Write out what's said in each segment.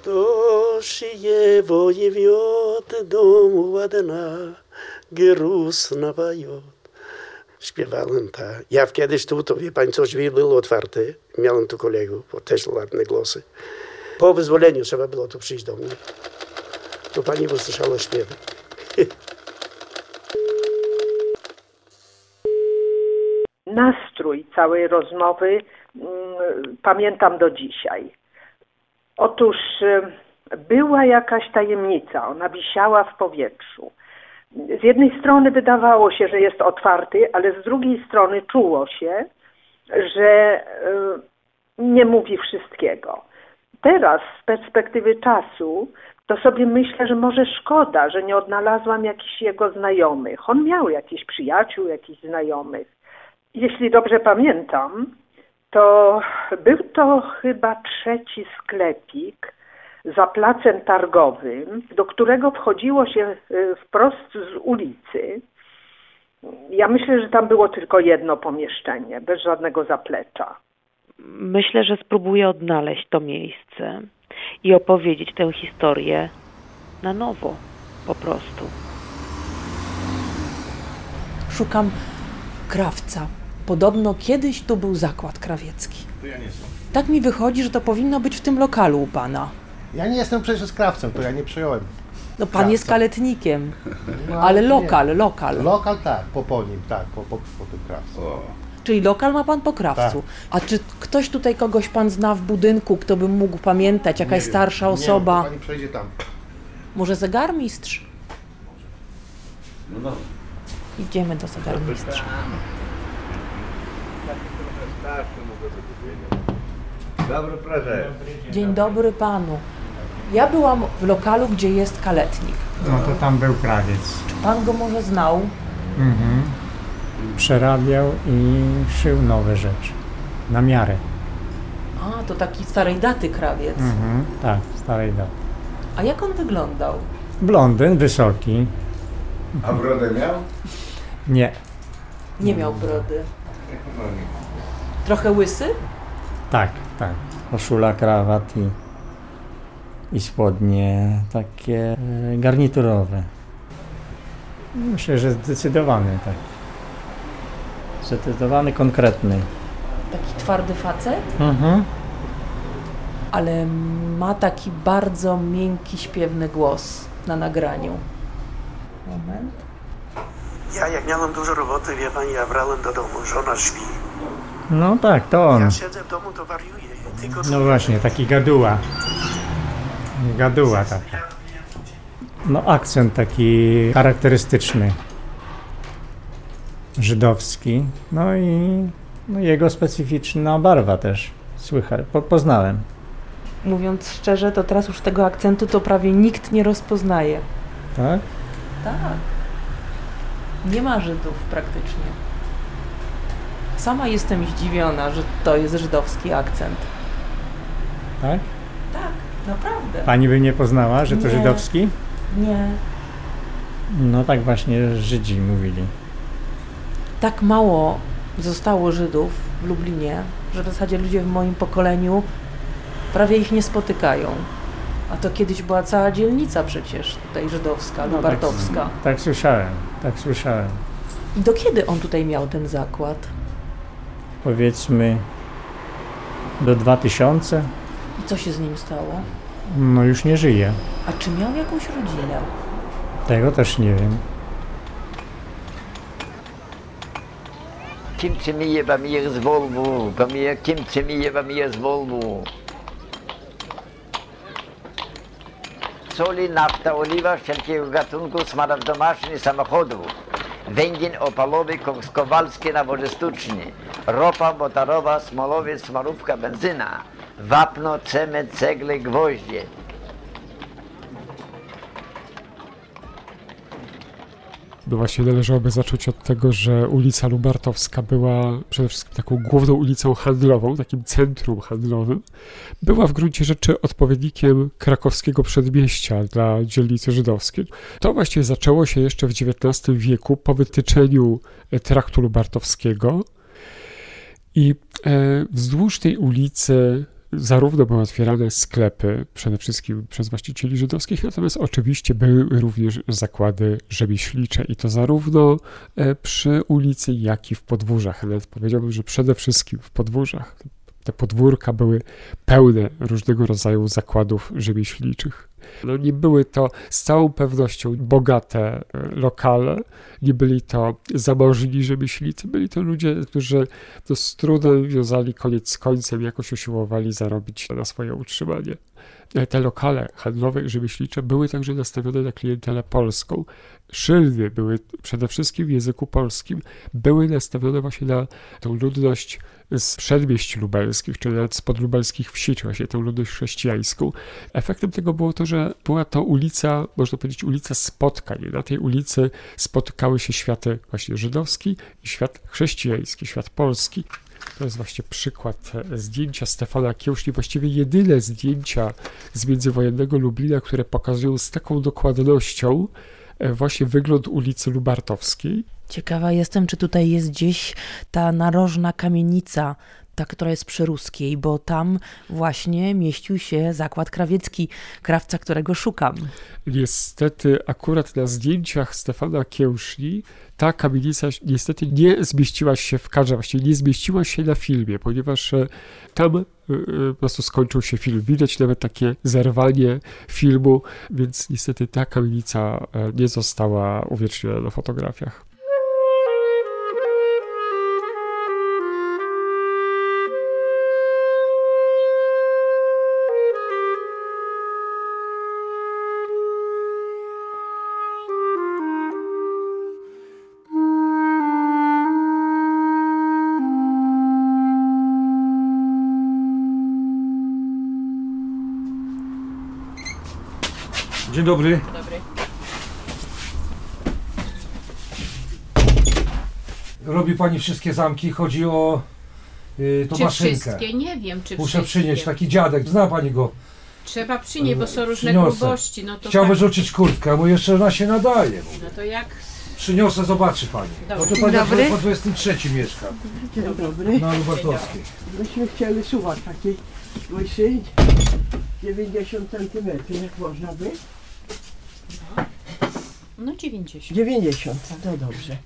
Кто шие воевет, дому одна грустно поет. Śpiewałem tak. Ja kiedyś tu, to wie pani, coś było otwarte. Miałem tu kolegów, bo też ładne głosy. Po wyzwoleniu trzeba było tu przyjść do mnie. To pani usłyszała śpiewy. Nastrój całej rozmowy pamiętam do dzisiaj. Otóż była jakaś tajemnica, ona wisiała w powietrzu. Z jednej strony wydawało się, że jest otwarty, ale z drugiej strony czuło się, że nie mówi wszystkiego. Teraz z perspektywy czasu to sobie myślę, że może szkoda, że nie odnalazłam jakichś jego znajomych. On miał jakichś przyjaciół, jakichś znajomych. Jeśli dobrze pamiętam, to był to chyba 3. sklepik za placem targowym, do którego wchodziło się wprost z ulicy. Ja myślę, że tam było tylko jedno pomieszczenie, bez żadnego zaplecza. Myślę, że spróbuję odnaleźć to miejsce i opowiedzieć tę historię na nowo, po prostu. Szukam krawca. Podobno kiedyś tu był zakład krawiecki. To ja nie jestem. Tak mi wychodzi, że to powinno być w tym lokalu u pana. Ja nie jestem przecież krawcem, to ja nie przejąłem. No pan krawca. jest kaletnikiem, No, ale nie. lokal. Lokal tak, po nim, tak, po tym krawcu. Czyli lokal ma pan po krawcu. Tak. A czy ktoś tutaj kogoś pan zna w budynku, kto by mógł pamiętać, jakaś Nie starsza wiem, osoba? Nie wiem, pani przejdzie tam. Może zegarmistrz? No. Idziemy do zegarmistrza. Dobry proszę. Dzień dobry panu. Ja byłam w lokalu, gdzie jest kaletnik. No to tam był krawiec. Czy pan go może znał? Przerabiał i szył nowe rzeczy. Na miarę. A, to taki starej daty krawiec. Tak, starej daty. A jak on wyglądał? Blondyn, wysoki. A brodę miał? Nie. Nie miał brody. Trochę łysy? Tak. Koszula, krawat i spodnie takie garniturowe. Myślę, że zdecydowany, tak. Zdecydowany, konkretny. Taki twardy facet? Ale ma taki bardzo miękki, śpiewny głos na nagraniu. Moment. Ja jak miałem dużo roboty, wie pani, ja brałem do domu, żona śpi. No tak, to on. Ja siedzę w domu, to wariuję. Tylko No właśnie, taki gaduła. Gaduła taka. No akcent taki charakterystyczny. Żydowski. No i jego specyficzna barwa też. Słychać, poznałem. Mówiąc szczerze, to teraz już tego akcentu to prawie nikt nie rozpoznaje. Tak? Tak. Nie ma Żydów praktycznie. Sama jestem zdziwiona, że to jest żydowski akcent. Tak? Tak, naprawdę. Pani by nie poznała, że to Nie. żydowski? Nie. No tak właśnie Żydzi mówili. Tak mało zostało Żydów w Lublinie, że w zasadzie ludzie w moim pokoleniu prawie ich nie spotykają. A to kiedyś była cała dzielnica przecież tutaj żydowska, lubartowska. Tak słyszałem. I do kiedy on tutaj miał ten zakład? Powiedzmy do 2000. I co się z nim stało? No już nie żyje. A czy miał jakąś rodzinę? Tego też nie wiem. Kimse mir bei mir ist Volvo, bei mir kimse mir bei mir ist Volvo. Soli, nafta, oliwa, wszelkiego gatunku smarów domasznych samochodów. Węgiel opalowy, kowalskie nawozy sztuczne. Ropa motorowa, smolowiec, smarówka, benzyna. Wapno, cement, cegle, gwoździe. Właśnie należałoby zacząć od tego, że ulica Lubartowska była przede wszystkim taką główną ulicą handlową, takim centrum handlowym. Była w gruncie rzeczy odpowiednikiem krakowskiego przedmieścia dla dzielnicy żydowskiej. To właściwie zaczęło się jeszcze w XIX wieku po wytyczeniu traktu lubartowskiego i wzdłuż tej ulicy zarówno były otwierane sklepy, przede wszystkim przez właścicieli żydowskich, natomiast oczywiście były również zakłady rzemieślnicze i to zarówno przy ulicy, jak i w podwórzach. Nawet powiedziałbym, że przede wszystkim w podwórzach. Te podwórka były pełne różnego rodzaju zakładów rzemieślniczych. No nie były to z całą pewnością bogate lokale, nie byli to zamożni rzemieślnicy, byli to ludzie, którzy z trudem wiązali koniec z końcem, jakoś usiłowali zarobić na swoje utrzymanie. Te lokale handlowe i rzemieślnicze były także nastawione na klientelę polską. Szyldy były przede wszystkim w języku polskim, były nastawione właśnie na tą ludność z przedmieść lubelskich, czy nawet z podlubelskich wsi, czy właśnie tę ludność chrześcijańską. Efektem tego było to, że była to ulica, można powiedzieć, ulica spotkań. Na tej ulicy spotykały się światy właśnie żydowski i świat chrześcijański, świat polski. To jest właśnie przykład zdjęcia Stefana Kiełszni, właściwie jedyne zdjęcia z międzywojennego Lublina, które pokazują z taką dokładnością właśnie wygląd ulicy Lubartowskiej. Ciekawa jestem, czy tutaj jest gdzieś ta narożna kamienica, ta, która jest przy Ruskiej, bo tam właśnie mieścił się zakład krawiecki, krawca, którego szukam. Niestety akurat na zdjęciach Stefana Kiełszni ta kamienica niestety nie zmieściła się w kadrze, właściwie nie zmieściła się na filmie, ponieważ tam po prostu skończył się film. Widać nawet takie zerwanie filmu, więc niestety ta kamienica nie została uwieczniona na fotografiach. Dzień dobry. Dzień dobry. Robi pani wszystkie zamki, chodzi o tą czy maszynkę. Wszystkie? Nie wiem, czy Muszę wszystkie. przynieść, taki dziadek, zna pani go. Trzeba przynieść, bo są różne Przyniosę. grubości. No to Chciał tak... wyrzucić kurtkę, bo jeszcze ona się nadaje. No to jak... Przyniosę, zobaczy pani. Dobra. No to pani po 23 mieszka. Dzień dobry. Na Lubartowskiej. Myśmy chcieli suwak taki łysy, 90 cm, jak można by? No 90. 90, to dobrze.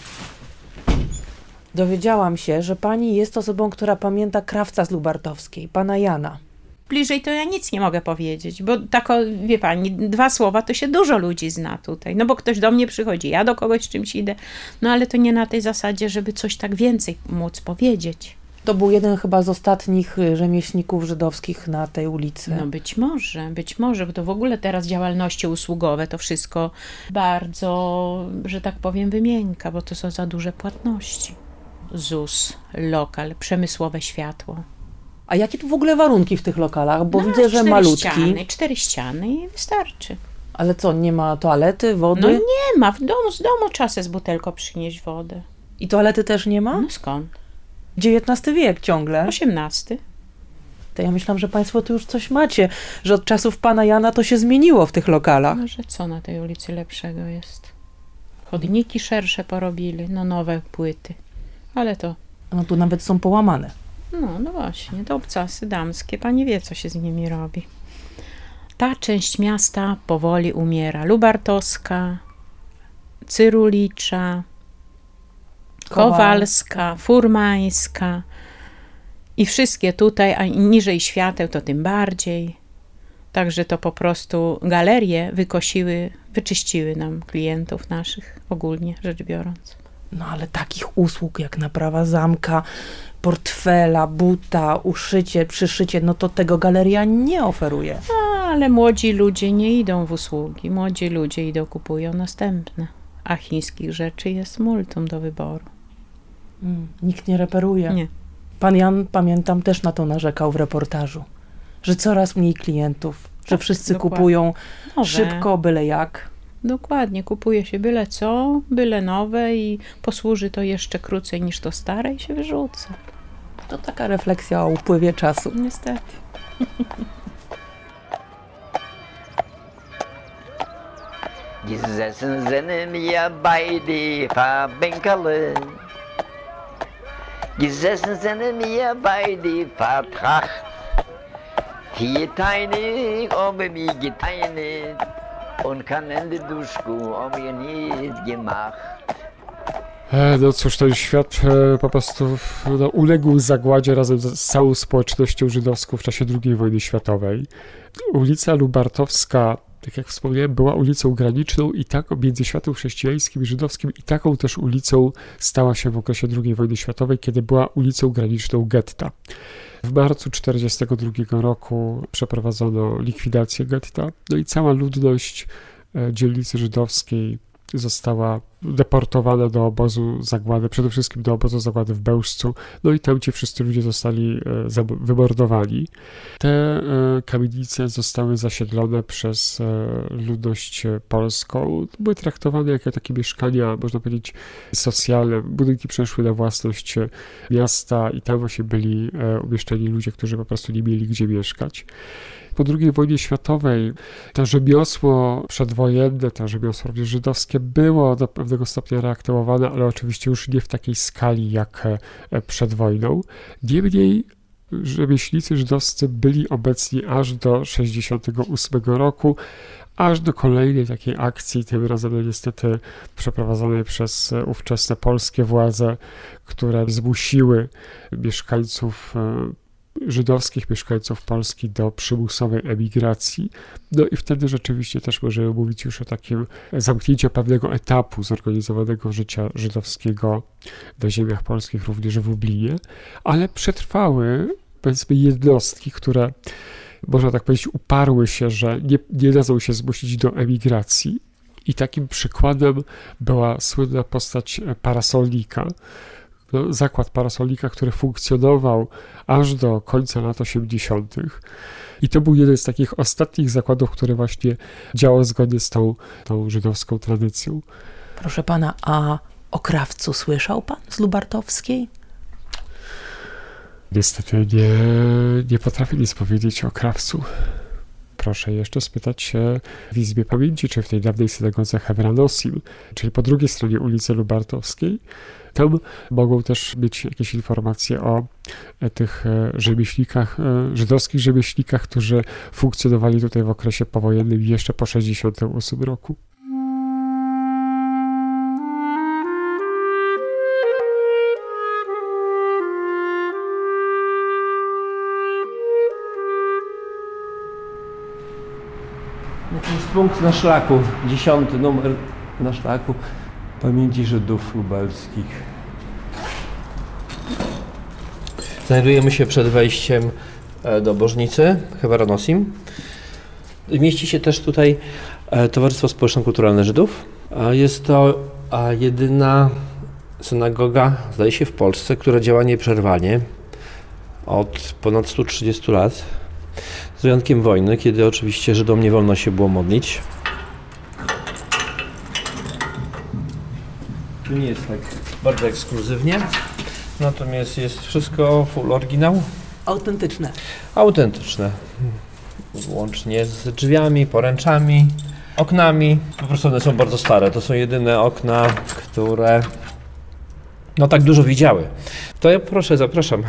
Dowiedziałam się, że pani jest osobą, która pamięta krawca z Lubartowskiej, pana Jana. Bliżej to ja nic nie mogę powiedzieć, bo tak, wie pani, 2 słowa to się dużo ludzi zna tutaj, no bo ktoś do mnie przychodzi, ja do kogoś z czymś idę, no ale to nie na tej zasadzie, żeby coś tak więcej móc powiedzieć. To był jeden chyba z ostatnich rzemieślników żydowskich na tej ulicy. No być może, bo to w ogóle teraz działalności usługowe, to wszystko bardzo, że tak powiem, wymienka, bo to są za duże płatności. ZUS, lokal, przemysłowe światło. A jakie tu w ogóle warunki w tych lokalach? Bo No, widzę, że malutki. 4 ściany i wystarczy. Ale co, nie ma toalety, wody? No nie ma, z domu trzeba sobie z butelką przynieść wodę. I toalety też nie ma? No skąd? XIX wiek ciągle. 18. To ja myślałam, że państwo tu już coś macie, że od czasów pana Jana to się zmieniło w tych lokalach. No że co na tej ulicy lepszego jest? Chodniki szersze porobili, no nowe płyty. Ale to... No tu nawet są połamane. No właśnie, to obcasy damskie, pani wie, co się z nimi robi. Ta część miasta powoli umiera. Lubartowska, Cyrulicza, Kowalska, Furmańska i wszystkie tutaj, a niżej Świateł to tym bardziej. Także to po prostu galerie wyczyściły nam klientów naszych, ogólnie rzecz biorąc. No ale takich usług jak naprawa zamka, portfela, buta, uszycie, przyszycie, no to tego galeria nie oferuje. Ale młodzi ludzie nie idą w usługi. Młodzi ludzie kupują następne. A chińskich rzeczy jest multum do wyboru. Nikt nie reperuje. Nie. Pan Jan, pamiętam, też na to narzekał w reportażu, że coraz mniej klientów, że wszyscy kupują nowe. Szybko, byle jak. Dokładnie, kupuje się byle co, byle nowe i posłuży to jeszcze krócej niż to stare i się wyrzuca. To taka refleksja o upływie czasu. Niestety. Gesessen sind wir beide Verbänkerle. Gesessen sind wir beide Vertracht. Tie tajny, oby mi getajny, on kann in de duszku, o mnie nie gemacht. No cóż, ten świat po prostu uległ zagładzie razem z całą społecznością żydowską w czasie II wojny światowej. Ulica Lubartowska, tak jak wspomniałem, była ulicą graniczną i taką między światem chrześcijańskim i żydowskim, i taką też ulicą stała się w okresie II wojny światowej, kiedy była ulicą graniczną getta. W marcu 1942 roku przeprowadzono likwidację getta, no i cała ludność dzielnicy żydowskiej została deportowana do obozu zagłady, przede wszystkim do obozu zagłady w Bełżcu, no i tam ci wszyscy ludzie zostali wymordowani. Te kamienice zostały zasiedlone przez ludność polską. Były traktowane jako takie mieszkania, można powiedzieć, socjalne. Budynki przeszły na własność miasta i tam właśnie byli umieszczeni ludzie, którzy po prostu nie mieli gdzie mieszkać. Po II wojnie światowej to rzemiosło przedwojenne, to rzemiosło również żydowskie było do pewnego stopnia reaktywowane, ale oczywiście już nie w takiej skali jak przed wojną. Niemniej rzemieślnicy żydowscy byli obecni aż do 1968 roku, aż do kolejnej takiej akcji, tym razem niestety przeprowadzonej przez ówczesne polskie władze, które zmusiły mieszkańców żydowskich mieszkańców Polski do przymusowej emigracji. No i wtedy rzeczywiście też możemy mówić już o takim zamknięciu pewnego etapu zorganizowanego życia żydowskiego na ziemiach polskich, również w Lublinie, ale przetrwały, powiedzmy, jednostki, które, można tak powiedzieć, uparły się, że nie dadzą się zmusić do emigracji. I takim przykładem była słynna postać Parasolnika, zakład Parasolnika, który funkcjonował aż do końca lat 80. I to był jeden z takich ostatnich zakładów, który właśnie działał zgodnie z tą żydowską tradycją. Proszę pana, a o Krawcu słyszał pan z Lubartowskiej? Niestety nie potrafię nic powiedzieć o Krawcu. Proszę jeszcze spytać się w Izbie Pamięci, czy w tej dawnej synagodze Hevra-Nosim, czyli po drugiej stronie ulicy Lubartowskiej. Tam mogą też mieć jakieś informacje o tych rzemieślnikach, żydowskich rzemieślnikach, którzy funkcjonowali tutaj w okresie powojennym jeszcze po 1968 roku. To jest punkt na szlaku, 10. numer na szlaku pamięci Żydów lubelskich. Znajdujemy się przed wejściem do Bożnicy, Hevra-Nosim. Mieści się też tutaj Towarzystwo Społeczno-Kulturalne Żydów. Jest to jedyna synagoga, zdaje się, w Polsce, która działa nieprzerwanie od ponad 130 lat. Z wyjątkiem wojny, kiedy oczywiście Żydom nie wolno się było modlić. Tu nie jest tak bardzo ekskluzywnie, natomiast jest wszystko full oryginał. Autentyczne. Autentyczne. Łącznie z drzwiami, poręczami, oknami. Po prostu one są bardzo stare. To są jedyne okna, które tak dużo widziały. To ja proszę, zapraszam.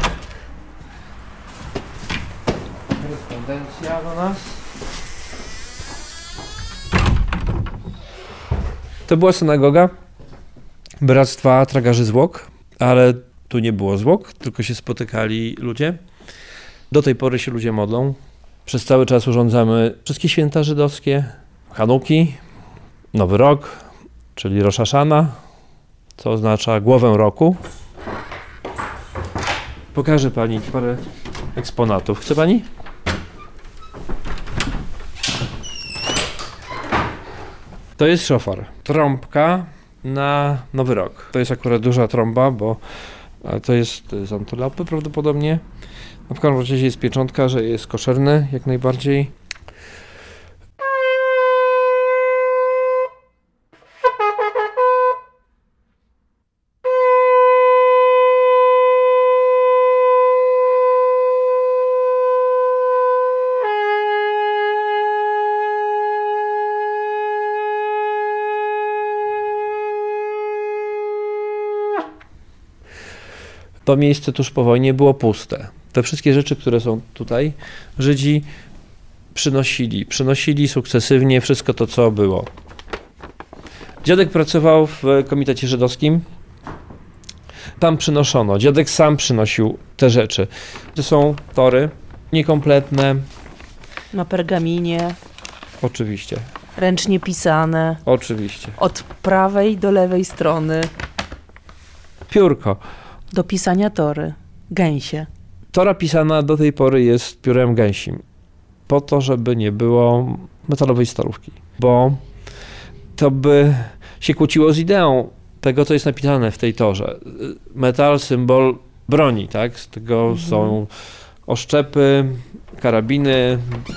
Korespondencja do nas. To była synagoga Bractwa Tragarzy Zwłok, ale tu nie było zwłok, tylko się spotykali ludzie. Do tej pory się ludzie modlą. Przez cały czas urządzamy wszystkie święta żydowskie, Chanuki, Nowy Rok, czyli Rosh Hashana, co oznacza głowę roku. Pokażę pani parę eksponatów. Chce pani? To jest szofar. Trąbka na Nowy Rok. To jest akurat duża trąba, bo to jest z Antylopy prawdopodobnie. W każdym razie jest pieczątka, że jest koszerny jak najbardziej. To miejsce tuż po wojnie było puste. Te wszystkie rzeczy, które są tutaj, Żydzi przynosili sukcesywnie wszystko to, co było. Dziadek pracował w komitecie żydowskim. Tam przynoszono. Dziadek sam przynosił te rzeczy. To są tory niekompletne. Na pergaminie. Oczywiście. Ręcznie pisane. Oczywiście. Od prawej do lewej strony. Piórko. Do pisania tory. Gęsie. Tora pisana do tej pory jest piórem gęsim. Po to, żeby nie było metalowej starówki. Bo to by się kłóciło z ideą tego, co jest napisane w tej torze. Metal, symbol broni, tak? Z tego są oszczepy, karabiny.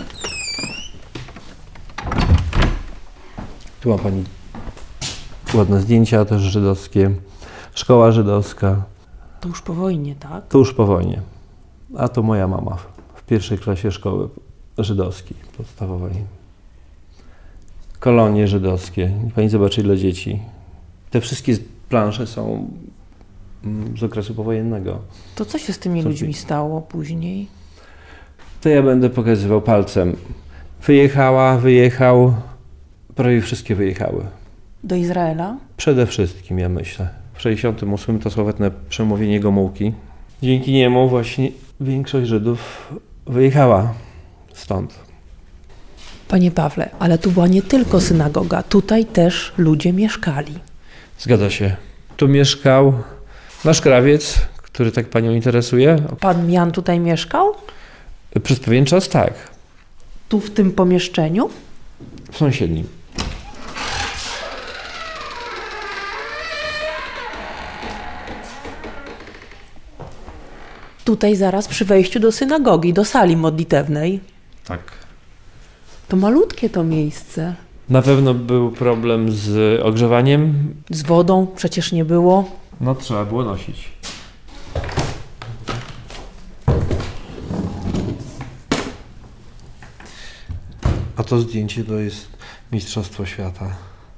Tu ma pani ładne zdjęcia też żydowskie. Szkoła żydowska. To już po wojnie, tak? To już po wojnie. A to moja mama w pierwszej klasie szkoły żydowskiej, podstawowej. Kolonie żydowskie. Pani zobaczy, ile dzieci. Te wszystkie plansze są z okresu powojennego. To co się z tymi ludźmi stało później? To ja będę pokazywał palcem. Wyjechał. Prawie wszystkie wyjechały. Do Izraela? Przede wszystkim, ja myślę. W 1968 to sławetne przemówienie Gomułki. Dzięki niemu właśnie większość Żydów wyjechała stąd. Panie Pawle, ale tu była nie tylko synagoga, tutaj też ludzie mieszkali. Zgadza się. Tu mieszkał nasz krawiec, który tak panią interesuje. Pan Jan tutaj mieszkał? Przez pewien czas tak. Tu w tym pomieszczeniu? W sąsiednim. Tutaj zaraz przy wejściu do synagogi, do sali modlitewnej. Tak. To malutkie to miejsce. Na pewno był problem z ogrzewaniem. Z wodą przecież nie było. No trzeba było nosić. A to zdjęcie to jest Mistrzostwo Świata.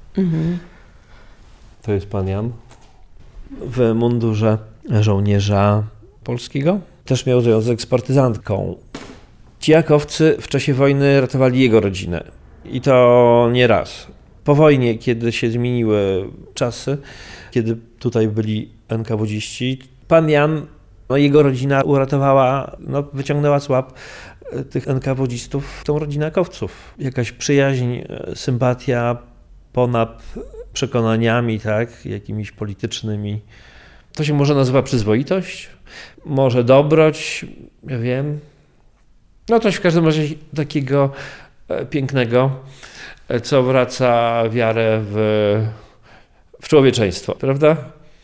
To jest pan Jan w mundurze żołnierza polskiego. Też miał związek z partyzantką. Ci jakowcy w czasie wojny ratowali jego rodzinę. I to nie raz. Po wojnie, kiedy się zmieniły czasy, kiedy tutaj byli NKWD-ści, pan Jan, jego rodzina uratowała, wyciągnęła z łap tych NKWD-stów, tą rodzinę jakowców. Jakaś przyjaźń, sympatia ponad przekonaniami, tak, jakimiś politycznymi. To się może nazywa przyzwoitość, może dobroć, ja wiem. No coś w każdym razie takiego pięknego, co wraca wiarę w człowieczeństwo, prawda?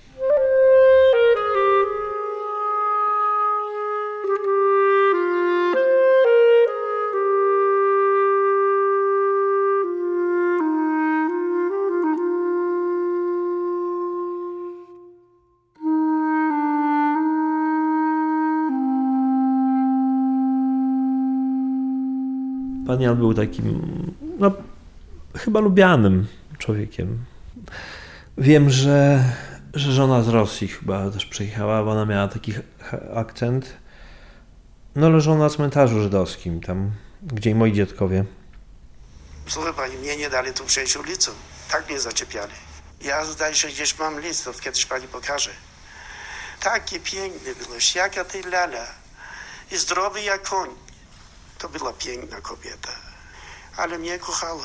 Pan Jan był takim, chyba lubianym człowiekiem. Wiem, że żona z Rosji chyba też przyjechała, bo ona miała taki akcent. Leżą na cmentarzu żydowskim, tam, gdzie i moi dziadkowie. Słuchaj pani, mnie nie dali tu przejść ulicą. Tak mnie zaczepiali. Ja zdaje się, gdzieś mam list, to kiedyś pani pokaże. Takie piękne było, jaka ty lala. I zdrowy jak koń. To była piękna kobieta, ale mnie kochała.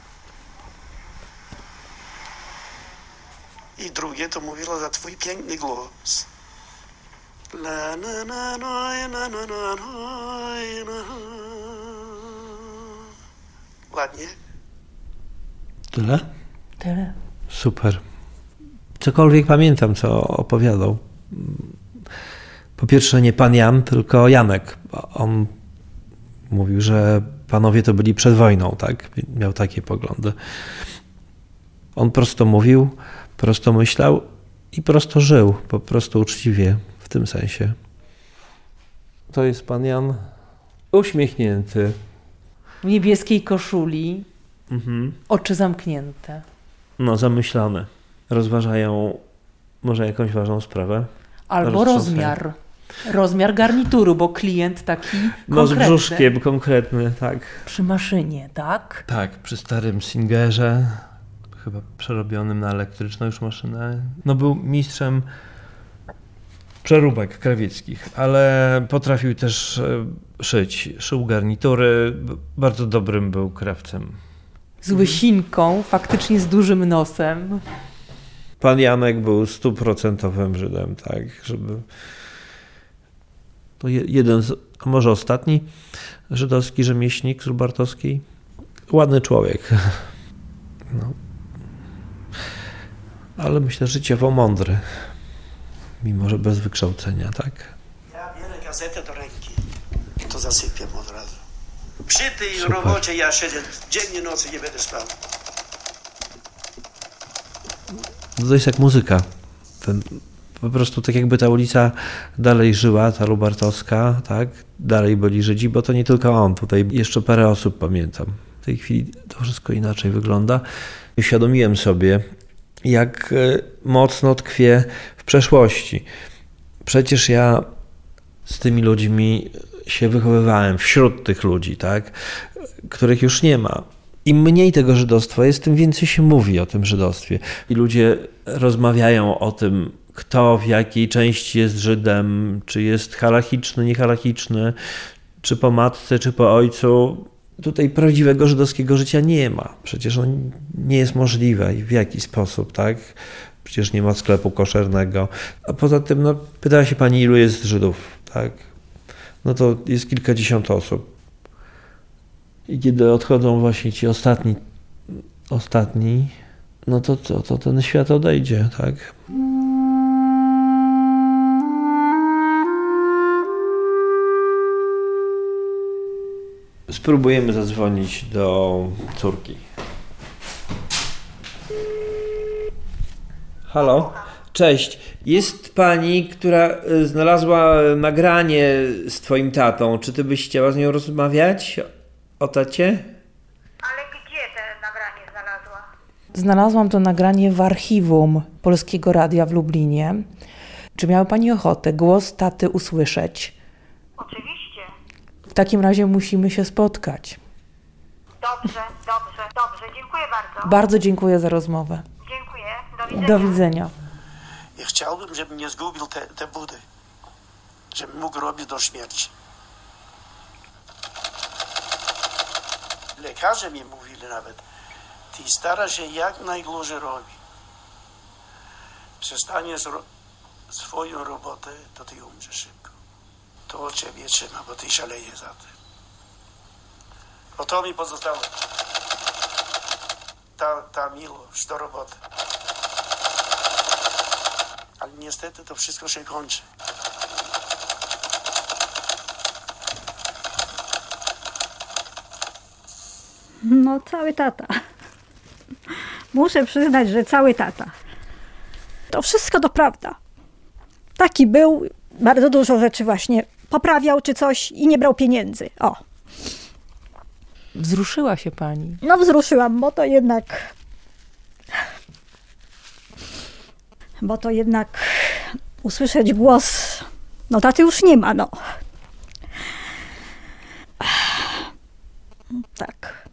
I drugie to mówiła za twój piękny głos. La, na, na, na, na, na, na, na. Ładnie? Tyle? Tyle. Super. Cokolwiek pamiętam, co opowiadał. Po pierwsze nie pan Jan, tylko Janek. On mówił, że panowie to byli przed wojną, tak? Miał takie poglądy. On prosto mówił, prosto myślał i prosto żył, po prostu uczciwie w tym sensie. To jest pan Jan uśmiechnięty. W niebieskiej koszuli, oczy zamknięte. Zamyślone. Rozważają może jakąś ważną sprawę. Albo rozmiar. Rozmiar garnituru, bo klient taki No z konkretny. brzuszkiem konkretny, tak. Przy maszynie, tak? Tak, przy starym Singerze, chyba przerobionym na elektryczną już maszynę. No był mistrzem przeróbek krawieckich, ale potrafił też szyć. Szył garnitury, bardzo dobrym był krawcem. Z łysinką, faktycznie z dużym nosem. Pan Janek był 100% Żydem, tak, żeby... To jeden, a może ostatni żydowski rzemieślnik z Lubartowskiej. Ładny człowiek. No. Ale myślę, życiowo mądry. Mimo, że bez wykształcenia, tak? Ja biorę gazetę do ręki, to zasypiam od razu. Przy tej Super. robocie ja siedzę dzień i nocy, nie będę spał. To jest jak muzyka. Po prostu tak jakby ta ulica dalej żyła, ta Lubartowska, tak? Dalej byli Żydzi, bo to nie tylko on. Tutaj jeszcze parę osób pamiętam. W tej chwili to wszystko inaczej wygląda. Uświadomiłem sobie, jak mocno tkwię w przeszłości. Przecież ja z tymi ludźmi się wychowywałem, wśród tych ludzi, tak? Których już nie ma. Im mniej tego żydostwa jest, tym więcej się mówi o tym żydostwie. I ludzie rozmawiają o tym, kto w jakiej części jest Żydem, czy jest halachiczny, niehalachiczny, czy po matce, czy po ojcu. Tutaj prawdziwego żydowskiego życia nie ma. Przecież ono nie jest możliwe i w jaki sposób, tak? Przecież nie ma sklepu koszernego. A poza tym, no, pytała się pani, ilu jest Żydów, tak? No to jest kilkadziesiąt osób. I kiedy odchodzą właśnie ci ostatni, no to ten świat odejdzie, tak? Spróbujemy zadzwonić do córki. Halo? Cześć. Jest pani, która znalazła nagranie z twoim tatą. Czy ty byś chciała z nią rozmawiać o tacie? Ale gdzie te nagranie znalazła? Znalazłam to nagranie w archiwum Polskiego Radia w Lublinie. Czy miała pani ochotę głos taty usłyszeć? Oczywiście. W takim razie musimy się spotkać. Dobrze. Dziękuję bardzo. Bardzo dziękuję za rozmowę. Dziękuję. Do widzenia. Do widzenia. Ja chciałbym, żebym nie zgubił te budy. Żebym mógł robić do śmierci. Lekarze mi mówili nawet, ty starasz się jak najdłużej robić. Przestaniesz swoją robotę, to ty umrzesz szybko. To od ciebie trzyma, bo ty szalejesz za tym. Bo to mi pozostało. Ta miłość do roboty. Ale niestety to wszystko się kończy. No, cały tata. Muszę przyznać, że cały tata. To wszystko to prawda. Taki był, bardzo dużo rzeczy właśnie poprawiał czy coś i nie brał pieniędzy. O. Wzruszyła się pani. No wzruszyłam, bo to jednak usłyszeć głos, no taty już nie ma, no. Tak.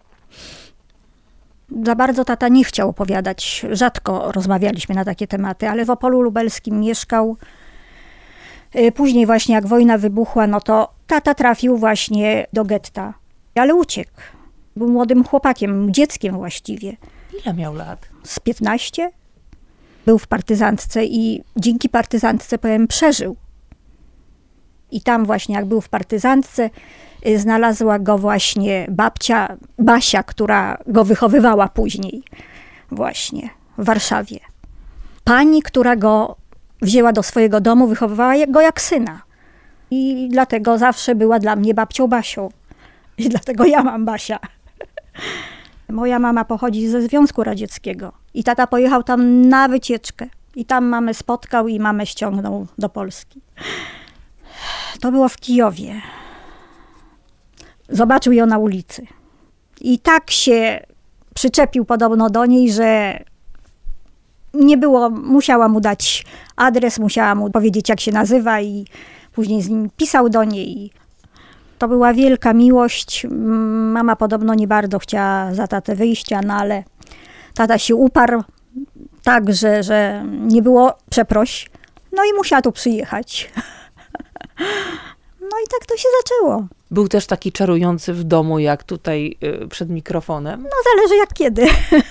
Za bardzo tata nie chciał opowiadać, rzadko rozmawialiśmy na takie tematy, ale w Opolu Lubelskim mieszkał. Później właśnie jak wojna wybuchła, no to tata trafił właśnie do getta, ale uciekł. Był młodym chłopakiem, dzieckiem właściwie. Ile miał lat? Z 15. Był w partyzantce i dzięki partyzantce, powiem, przeżył. I tam właśnie, jak był w partyzantce, znalazła go właśnie babcia Basia, która go wychowywała później właśnie w Warszawie. Pani, która go wzięła do swojego domu, wychowywała go jak syna. I dlatego zawsze była dla mnie babcią Basią. I dlatego ja mam Basia. Moja mama pochodzi ze Związku Radzieckiego i tata pojechał tam na wycieczkę. I tam mamę spotkał i mamę ściągnął do Polski. To było w Kijowie. Zobaczył ją na ulicy. I tak się przyczepił podobno do niej, że Nie było, musiała mu dać adres, musiała mu powiedzieć, jak się nazywa i później z nim pisał do niej. To była wielka miłość. Mama podobno nie bardzo chciała za tatę wyjścia, no ale tata się uparł tak, że nie było przeproś. No i musiała tu przyjechać. No i tak to się zaczęło. Był też taki czarujący w domu, jak tutaj przed mikrofonem? No zależy jak kiedy.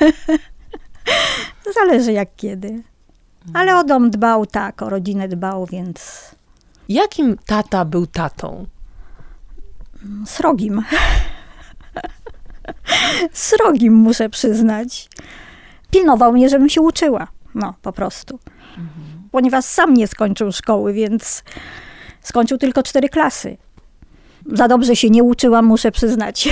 Zależy jak kiedy. Ale o dom dbał, tak, o rodzinę dbał, więc... Jakim tata był tatą? Srogim. Srogim, muszę przyznać. Pilnował mnie, żebym się uczyła. No, po prostu. Ponieważ sam nie skończył szkoły, więc skończył tylko 4 klasy. Za dobrze się nie uczyłam, muszę przyznać.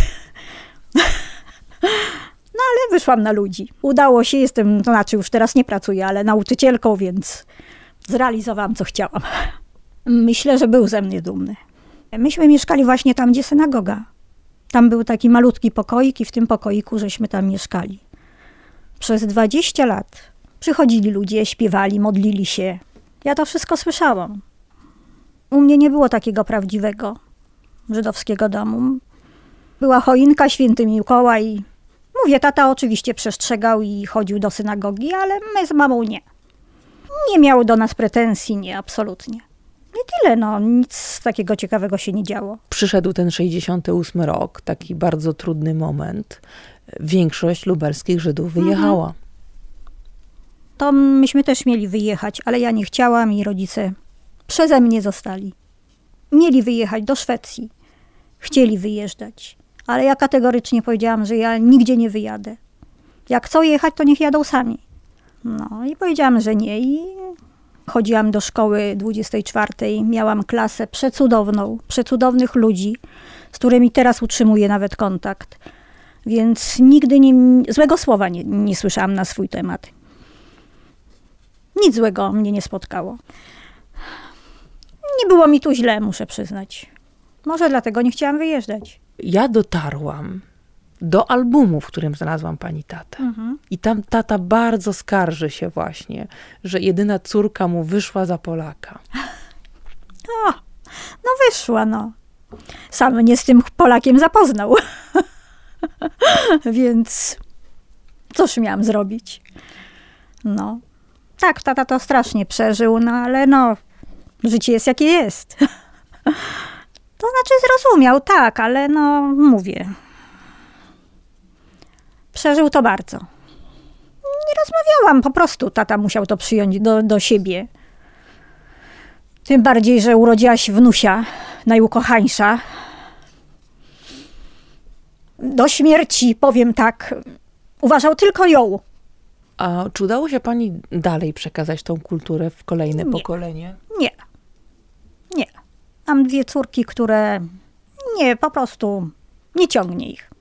No ale wyszłam na ludzi. Udało się, to znaczy już teraz nie pracuję, ale nauczycielką, więc zrealizowałam, co chciałam. Myślę, że był ze mnie dumny. Myśmy mieszkali właśnie tam, gdzie synagoga. Tam był taki malutki pokoik i w tym pokoiku żeśmy tam mieszkali. Przez 20 lat przychodzili ludzie, śpiewali, modlili się. Ja to wszystko słyszałam. U mnie nie było takiego prawdziwego żydowskiego domu. Była choinka, święty Mikołaj. Mówię, tata oczywiście przestrzegał i chodził do synagogi, ale my z mamą nie. Nie miał do nas pretensji, nie, absolutnie. I tyle, no, nic takiego ciekawego się nie działo. Przyszedł ten 68 rok, taki bardzo trudny moment. Większość lubelskich Żydów wyjechała. To myśmy też mieli wyjechać, ale ja nie chciałam i rodzice przeze mnie zostali. Mieli wyjechać do Szwecji. Chcieli wyjeżdżać. Ale ja kategorycznie powiedziałam, że ja nigdzie nie wyjadę. Jak chcą jechać, to niech jadą sami. No i powiedziałam, że nie. I chodziłam do szkoły 24. Miałam klasę przecudowną, przecudownych ludzi, z którymi teraz utrzymuję nawet kontakt. Więc nigdy złego słowa nie słyszałam na swój temat. Nic złego mnie nie spotkało. Nie było mi tu źle, muszę przyznać. Może dlatego nie chciałam wyjeżdżać. Ja dotarłam do albumu, w którym znalazłam pani tatę. I tam tata bardzo skarży się właśnie, że jedyna córka mu wyszła za Polaka. O, no wyszła, no. Sam mnie z tym Polakiem zapoznał. Więc cóż miałam zrobić? No. Tak, tata to strasznie przeżył, no ale no, życie jest jakie jest. To znaczy zrozumiał, tak, ale no, mówię. Przeżył to bardzo. Nie rozmawiałam, po prostu tata musiał to przyjąć do siebie. Tym bardziej, że urodziła się wnusia, najukochańsza. Do śmierci, powiem tak, uważał tylko ją. A czy udało się pani dalej przekazać tą kulturę w kolejne pokolenie? Nie. Nie. Mam 2 córki, które po prostu nie ciągnie ich.